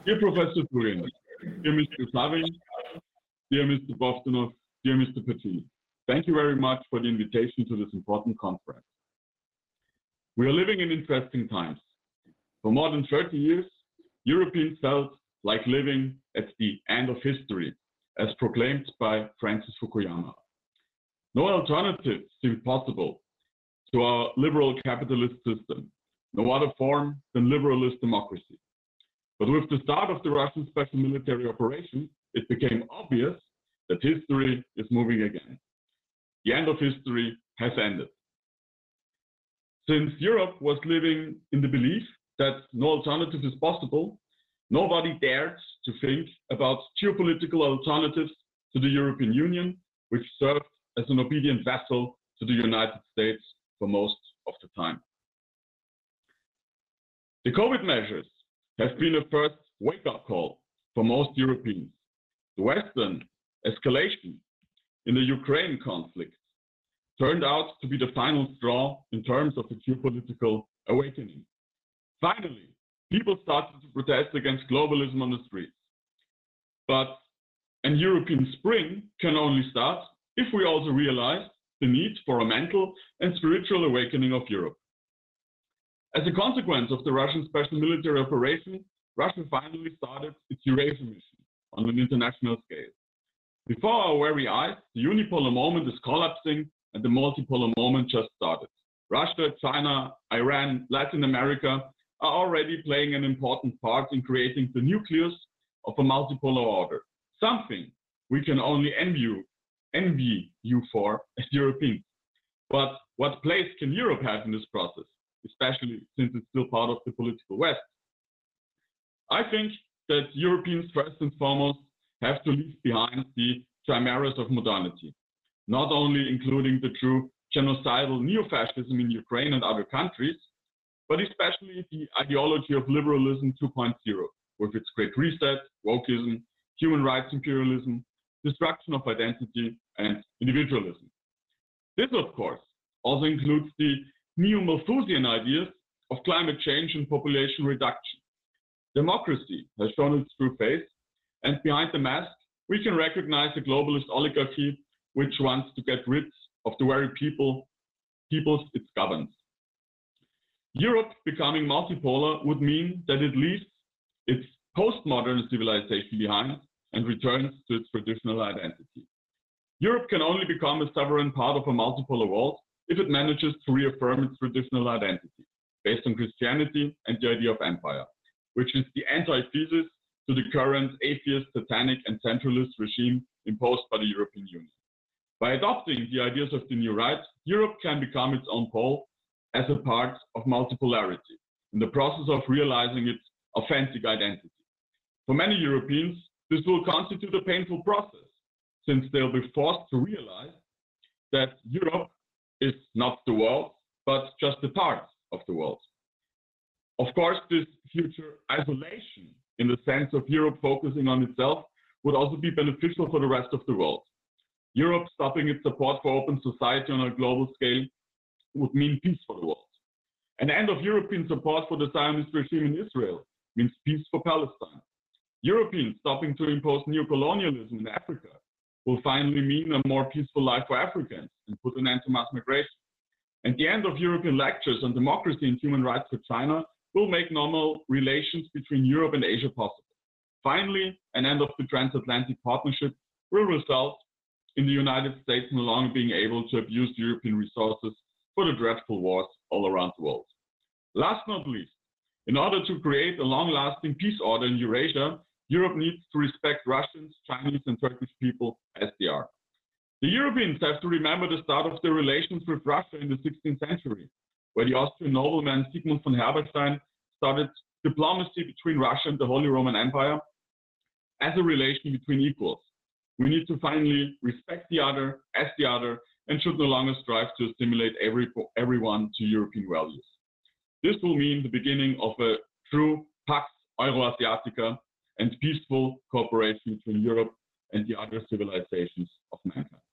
Dear Professor Turin, dear Mr. Savin, dear Mr. Bogdanov, dear Mr. Pacini, thank you very much for the invitation to this important conference. We are living in interesting times. For more than 30 years, Europeans felt like living at the end of history, as proclaimed by Francis Fukuyama. No alternative seemed possible to our liberal capitalist system, no other form than liberalist democracy. But with the start of the Russian special military operation, it became obvious that history is moving again. The end of history has ended. Since Europe was living in the belief that no alternative is possible, nobody dared to think about geopolitical alternatives to the European Union, which served as an obedient vassal to the United States for most of the time. The COVID measures have been a first wake-up call for most Europeans. The Western escalation in the Ukraine conflict turned out to be the final straw in terms of the geopolitical awakening. Finally, people started to protest against globalism on the streets. But an European spring can only start if we also realize the need for a mental and spiritual awakening of Europe. As a consequence of the Russian special military operation, Russia finally started its Eurasia mission on an international scale. Before our very eyes, the unipolar moment is collapsing and the multipolar moment just started. Russia, China, Iran, Latin America are already playing an important part in creating the nucleus of a multipolar order, something we can only envy you for as Europeans. But what place can Europe have in this process, especially since it's still part of the political West? I think that Europeans first and foremost have to leave behind the chimeras of modernity, not only including the true genocidal neo-fascism in Ukraine and other countries, but especially the ideology of liberalism 2.0, with its great reset, wokeism, human rights imperialism, destruction of identity, and individualism. This, of course, also includes the neo-Malthusian ideas of climate change and population reduction. Democracy has shown its true face, and behind the mask, we can recognize a globalist oligarchy which wants to get rid of the very peoples it governs. Europe becoming multipolar would mean that it leaves its postmodern civilization behind and returns to its traditional identity. Europe can only become a sovereign part of a multipolar world if it manages to reaffirm its traditional identity, based on Christianity and the idea of empire, which is the antithesis to the current atheist, satanic, and centralist regime imposed by the European Union. By adopting the ideas of the new right, Europe can become its own pole as a part of multipolarity, in the process of realizing its authentic identity. For many Europeans, this will constitute a painful process, since they'll be forced to realize that Europe is not the world, but just a part of the world. Of course, this future isolation, in the sense of Europe focusing on itself, would also be beneficial for the rest of the world. Europe stopping its support for open society on a global scale would mean peace for the world. An end of European support for the Zionist regime in Israel means peace for Palestine. Europeans stopping to impose neocolonialism in Africa will finally mean a more peaceful life for Africans and put an end to mass migration. And the end of European lectures on democracy and human rights for China will make normal relations between Europe and Asia possible. Finally, an end of the transatlantic partnership will result in the United States no longer being able to abuse European resources for the dreadful wars all around the world. Last but not least, in order to create a long-lasting peace order in Eurasia, Europe needs to respect Russians, Chinese, and Turkish people as they are. The Europeans have to remember the start of their relations with Russia in the 16th century, where the Austrian nobleman Sigmund von Herberstein started diplomacy between Russia and the Holy Roman Empire as a relation between equals. We need to finally respect the other as the other and should no longer strive to assimilate everyone to European values. This will mean the beginning of a true Pax Euroasiatica and peaceful cooperation between Europe and the other civilizations of mankind.